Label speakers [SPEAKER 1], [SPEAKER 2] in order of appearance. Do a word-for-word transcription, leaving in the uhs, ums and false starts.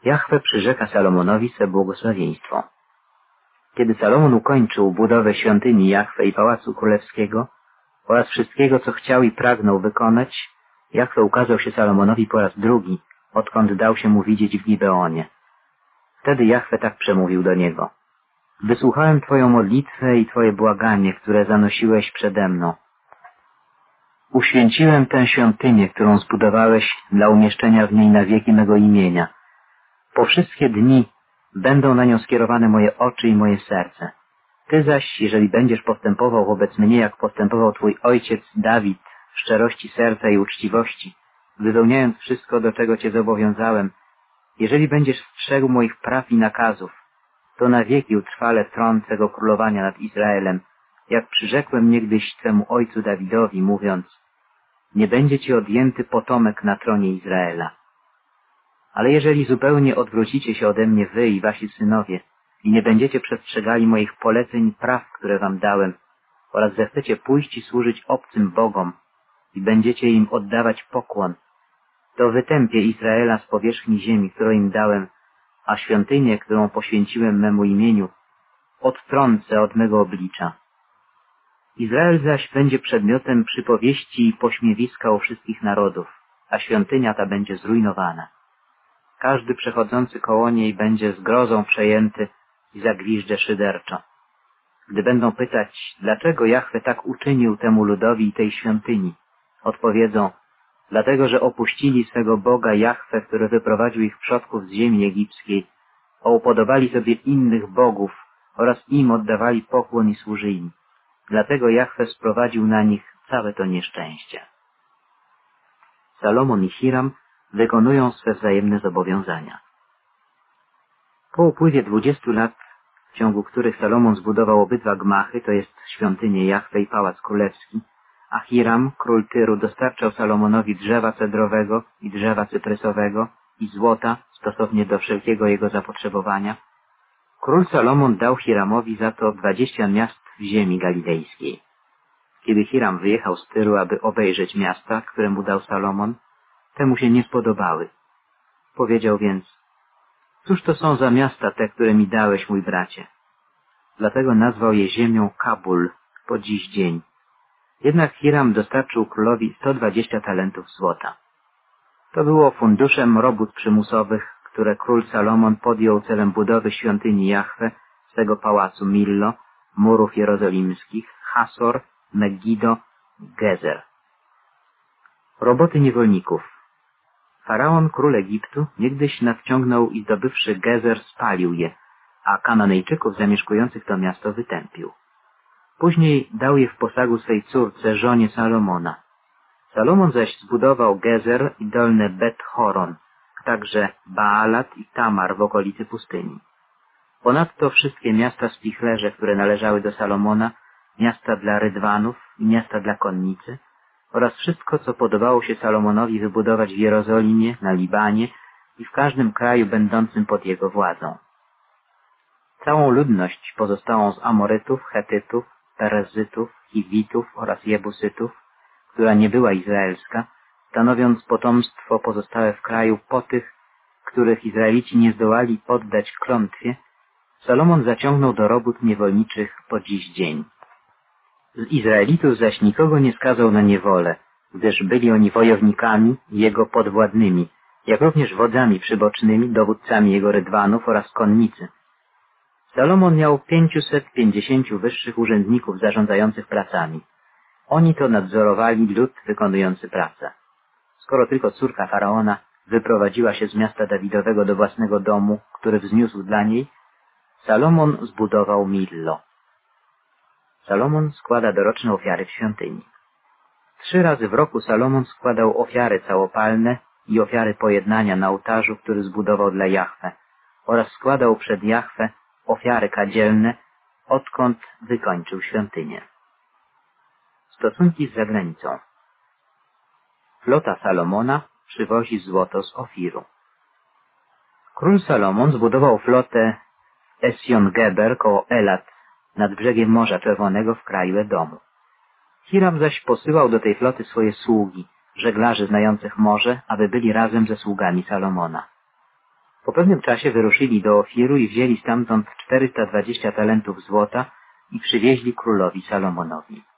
[SPEAKER 1] Jahwe przyrzeka Salomonowi swe błogosławieństwo. Kiedy Salomon ukończył budowę świątyni Jahwe i Pałacu Królewskiego oraz wszystkiego, co chciał i pragnął wykonać, Jahwe ukazał się Salomonowi po raz drugi, odkąd dał się mu widzieć w Gibeonie. Wtedy Jahwe tak przemówił do niego. Wysłuchałem Twoją modlitwę i Twoje błaganie, które zanosiłeś przede mną. Uświęciłem tę świątynię, którą zbudowałeś dla umieszczenia w niej na wieki mego imienia. Po wszystkie dni będą na nią skierowane moje oczy i moje serce. Ty zaś, jeżeli będziesz postępował wobec mnie, jak postępował Twój ojciec Dawid, w szczerości serca i uczciwości, wypełniając wszystko, do czego Cię zobowiązałem, jeżeli będziesz strzegł moich praw i nakazów, to na wieki utrwale tron Twego królowania nad Izraelem, jak przyrzekłem niegdyś Twemu ojcu Dawidowi, mówiąc: nie będzie Ci odjęty potomek na tronie Izraela. Ale jeżeli zupełnie odwrócicie się ode mnie wy i wasi synowie i nie będziecie przestrzegali moich poleceń i praw, które wam dałem, oraz zechcecie pójść i służyć obcym bogom i będziecie im oddawać pokłon, to wytępię Izraela z powierzchni ziemi, którą im dałem, a świątynię, którą poświęciłem memu imieniu, odtrącę od mego oblicza. Izrael zaś będzie przedmiotem przypowieści i pośmiewiska u wszystkich narodów, a świątynia ta będzie zrujnowana. Każdy przechodzący koło niej będzie zgrozą przejęty i zagwiżdże szyderczo. Gdy będą pytać, dlaczego Jahwe tak uczynił temu ludowi i tej świątyni, odpowiedzą: dlatego, że opuścili swego Boga Jahwe, który wyprowadził ich przodków z ziemi egipskiej, a upodobali sobie innych bogów oraz im oddawali pokłon i służyli. Dlatego Jahwe sprowadził na nich całe to nieszczęście. Salomon i Hiram wykonują swe wzajemne zobowiązania. Po upływie dwudziestu lat, w ciągu których Salomon zbudował obydwa gmachy, to jest świątynię Jahwe i Pałac Królewski, a Hiram, król Tyru, dostarczał Salomonowi drzewa cedrowego i drzewa cyprysowego i złota stosownie do wszelkiego jego zapotrzebowania, król Salomon dał Hiramowi za to dwadzieścia miast w ziemi galilejskiej. Kiedy Hiram wyjechał z Tyru, aby obejrzeć miasta, które mu dał Salomon, te mu się nie spodobały. Powiedział więc: cóż to są za miasta te, które mi dałeś, mój bracie? Dlatego nazwał je ziemią Kabul po dziś dzień. Jednak Hiram dostarczył królowi sto dwadzieścia talentów złota. To było funduszem robót przymusowych, które król Salomon podjął celem budowy świątyni Jahwe, swego pałacu Millo, murów jerozolimskich, Hasor, Megiddo, Gezer. Roboty niewolników. Faraon, król Egiptu, niegdyś nadciągnął i zdobywszy Gezer spalił je, a Kananejczyków zamieszkujących to miasto wytępił. Później dał je w posagu swej córce, żonie Salomona. Salomon zaś zbudował Gezer i dolne Bet-Horon, także Baalat i Tamar w okolicy pustyni. Ponadto wszystkie miasta spichlerze, które należały do Salomona, miasta dla rydwanów i miasta dla konnicy, oraz wszystko, co podobało się Salomonowi wybudować w Jerozolimie, na Libanie i w każdym kraju będącym pod jego władzą. Całą ludność pozostałą z Amorytów, Chetytów, Perezytów, Hiwitów oraz Jebusytów, która nie była izraelska, stanowiąc potomstwo pozostałe w kraju po tych, których Izraelici nie zdołali poddać klątwie, Salomon zaciągnął do robót niewolniczych po dziś dzień. Z Izraelitów zaś nikogo nie skazał na niewolę, gdyż byli oni wojownikami jego podwładnymi, jak również wodzami przybocznymi, dowódcami jego rydwanów oraz konnicy. Salomon miał pięciuset pięćdziesięciu wyższych urzędników zarządzających pracami. Oni to nadzorowali lud wykonujący pracę. Skoro tylko córka Faraona wyprowadziła się z miasta Dawidowego do własnego domu, który wzniósł dla niej, Salomon zbudował Millo. Salomon składa doroczne ofiary w świątyni. Trzy razy w roku Salomon składał ofiary całopalne i ofiary pojednania na ołtarzu, który zbudował dla Jahwe, oraz składał przed Jahwe ofiary kadzielne, odkąd wykończył świątynię. Stosunki z zagranicą. Flota Salomona przywozi złoto z Ofiru. Król Salomon zbudował flotę Esjon-Geber koło Elat, nad brzegiem Morza Czerwonego w kraju Edomu. Hiram zaś posyłał do tej floty swoje sługi, żeglarzy znających morze, aby byli razem ze sługami Salomona. Po pewnym czasie wyruszyli do Ofiru i wzięli stamtąd czterysta dwadzieścia talentów złota i przywieźli królowi Salomonowi.